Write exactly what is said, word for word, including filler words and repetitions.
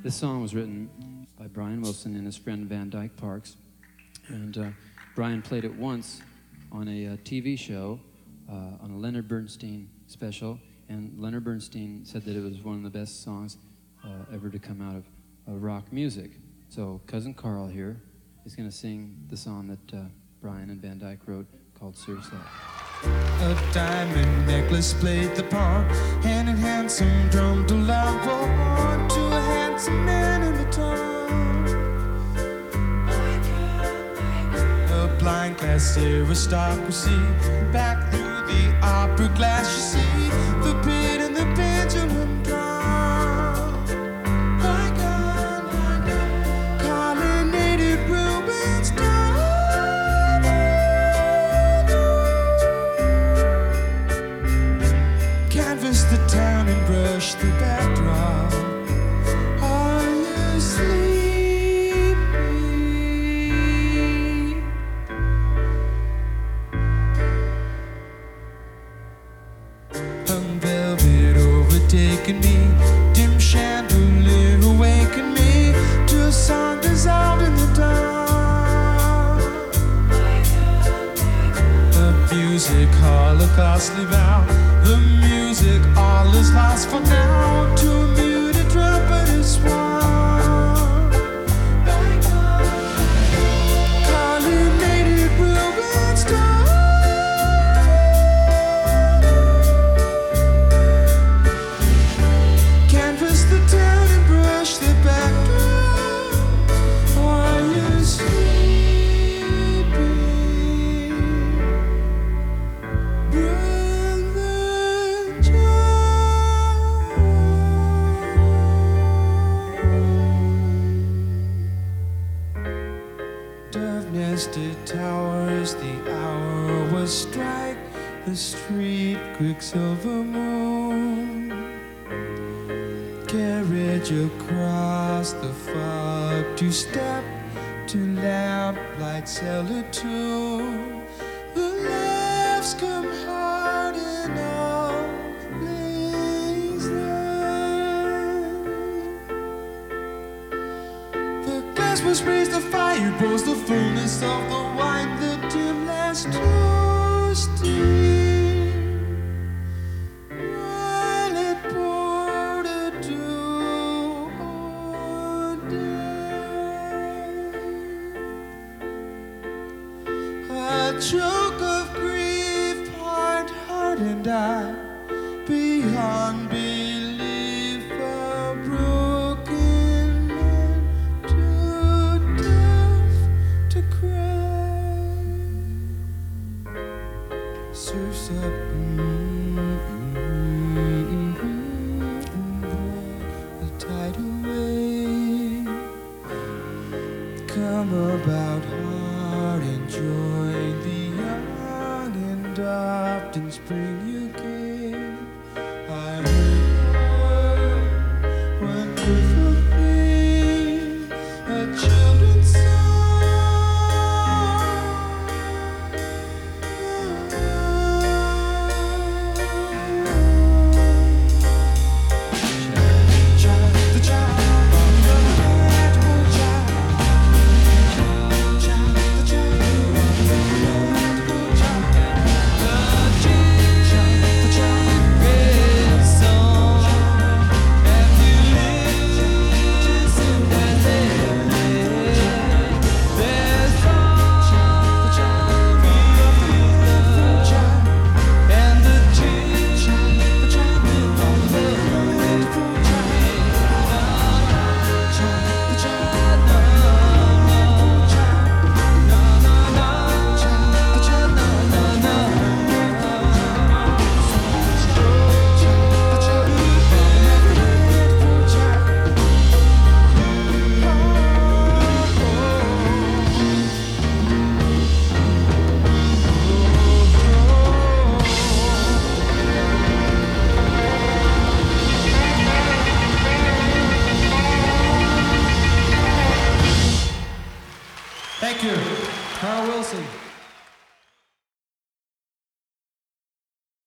This song was written by Brian Wilson and his friend Van Dyke Parks. And uh, Brian played it once on a uh, T V show, uh, on a Leonard Bernstein special. And Leonard Bernstein said that it was one of the best songs uh, ever to come out of uh, rock music. So Cousin Carl here is going to sing the song that uh, Brian and Van Dyke wrote called Surf's Up. A diamond necklace played the pawn, hand in hand some drum to loud roar to a handsome man in the town. A blind class aristocracy, back through the opera glass you see the pit and the pendulum drum. My God, my God, colonnaded ruins down. Canvas the town and brush the backdrop. Are you sleepy? Hung velvet overtaken me, dim chandelier awaken me to a song dissolved in the dawn. The music holocaustly bound, the music all is lost for now to a muted trumpeter swan. Colonnaded ruins down. Canvas the town and brush the backdrop. Are you sleepy, Brother John? Dove-nested towers, the hour was strike, the street quicksilver moon. Carriage across the fog to step to lamplight cellar tune. The laughs come hard in all things then. The gas was raised, the fire rose, the fullness of the wine, the dim last toasting. While it poured a dew on day. A choke of grief, heart hardened I, beyond belief, a broken man, too deaf to cry. Surf's up, the tidal wave come about hard and join the young and often spring